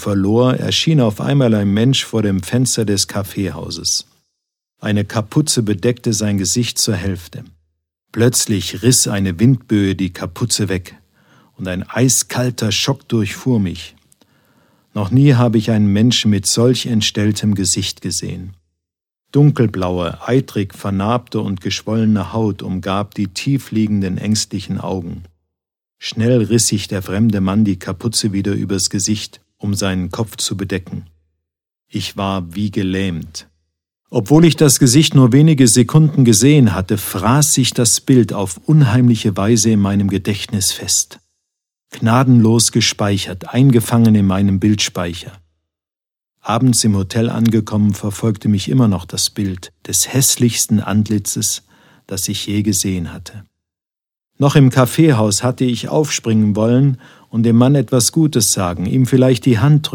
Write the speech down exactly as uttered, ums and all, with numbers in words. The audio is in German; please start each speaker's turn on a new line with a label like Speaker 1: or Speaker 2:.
Speaker 1: verlor, erschien auf einmal ein Mensch vor dem Fenster des Kaffeehauses. Eine Kapuze bedeckte sein Gesicht zur Hälfte. Plötzlich riss eine Windböe die Kapuze weg, und ein eiskalter Schock durchfuhr mich. Noch nie habe ich einen Menschen mit solch entstelltem Gesicht gesehen. Dunkelblaue, eitrig vernarbte und geschwollene Haut umgab die tiefliegenden, ängstlichen Augen. Schnell riss sich der fremde Mann die Kapuze wieder übers Gesicht, um seinen Kopf zu bedecken. Ich war wie gelähmt. Obwohl ich das Gesicht nur wenige Sekunden gesehen hatte, fraß sich das Bild auf unheimliche Weise in meinem Gedächtnis fest. Gnadenlos gespeichert, eingefangen in meinem Bildspeicher. Abends im Hotel angekommen, verfolgte mich immer noch das Bild des hässlichsten Antlitzes, das ich je gesehen hatte. Noch im Kaffeehaus hatte ich aufspringen wollen und dem Mann etwas Gutes sagen, ihm vielleicht die Hand drücken.